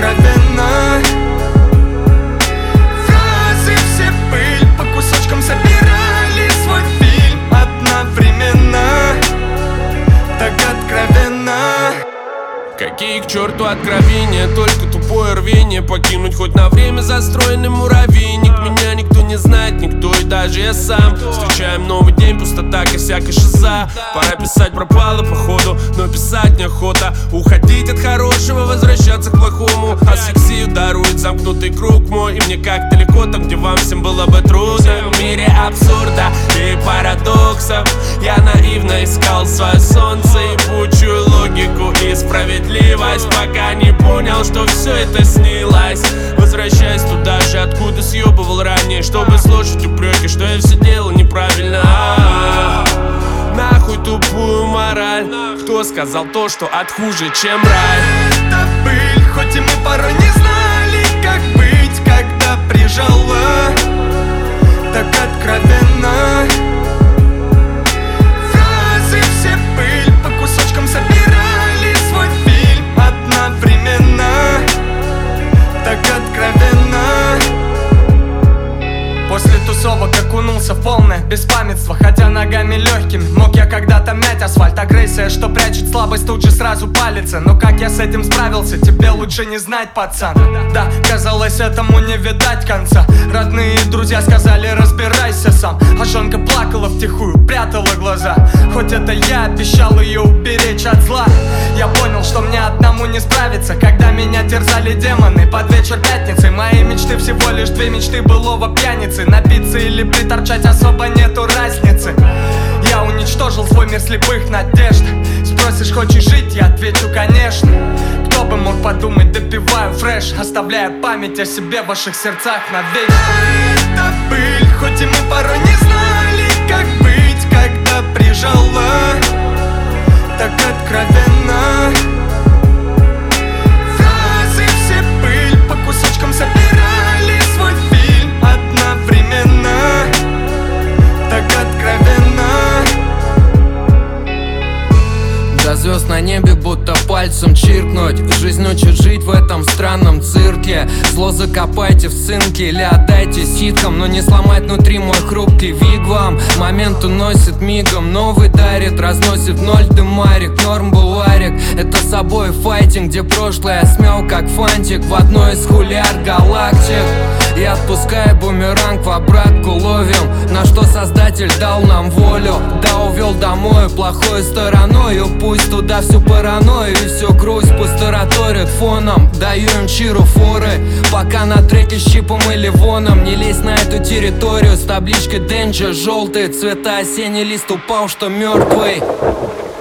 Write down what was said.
откровенно. Фразы все пыль, по кусочкам собирали свой фильм одновременно. Так откровенно. Какие к черту откровения, только тупое рвение покинуть хоть на время застроенный муравейник. Меня никто не знает, никто и даже я сам. Встречаем новый день, пустота, косяк и шиза. Пора писать, пропало походу, но писать неохота. Уходить от хорошего, возвращаться к плохому. Асфиксию дарует замкнутый круг мой. И мне как далеко там, где вам всем было бы трудно. В мире абсурда и парадоксов я наивно искал свое солнце и пучую логику и справедливость, пока не понял, что все это снилось. Возвращаясь туда же, откуда съебывал ранее, чтобы слушать упреки, что я все делал неправильно. Нахуй тупую мораль. Кто сказал то, что ад хуже, чем рай? Это пыль, хоть и мы порой не знали, как быть, когда прижала. Так откровенно. Фразы все пыль, по кусочкам собирали свой фильм одновременно. Так откровенно. После тусовок окунулся в полное беспамятство, хотя ногами легкими мог я когда-то мять асфальт. Агрессия, что прячет слабость, тут же сразу палится. Но как я с этим справился, тебе лучше не знать, пацан. Да, казалось, этому не видать конца. Родные и друзья сказали, разбирайся сам. А жонка плакала втихую, прятала глаза. Хоть это я обещал ее уберечь от зла. Я понял, что мне одному не справиться, когда меня терзали демоны под вечер пятницы. Мои мечты всего лишь две мечты былого пьяницы. Напиться или приторчать особо нету разницы. Я уничтожил свой мир слепых надежд. Спросишь, хочешь жить? Я отвечу, конечно. Кто бы мог подумать, допиваю фреш, оставляя память о себе в ваших сердцах навечно. Это пыль, хоть и мы порой не знали, как быть, когда прижала. Так откровенно. Фразы все пыль, по кусочкам собирали свой фильм одновременно. Так откровенно. До звезд на небе будто пальцем чиркнуть. Жизнь учит жить в этом странном цирке. Зло закопайте в цинке или отдайте ситкам, но не сломать внутри мой хрупкий вигвам. Момент уносит мигом, новый дарит, разносит в ноль дымарик. Норм буларик, это собой файтинг, где прошлое смел как фантик в одной из хулиар галактик. И отпуская бумеранг в обратку ловим, на что создатель дал нам волю. Да, увел домой плохой стороною, пусть туда всю паранойю и всю грусть пусть тараторит фоном. Даю им чиру форы, пока на треке с чипом и ливоном. Не лезь на эту территорию с табличкой Danger. Желтые цвета, осенний лист упал, что мертвый.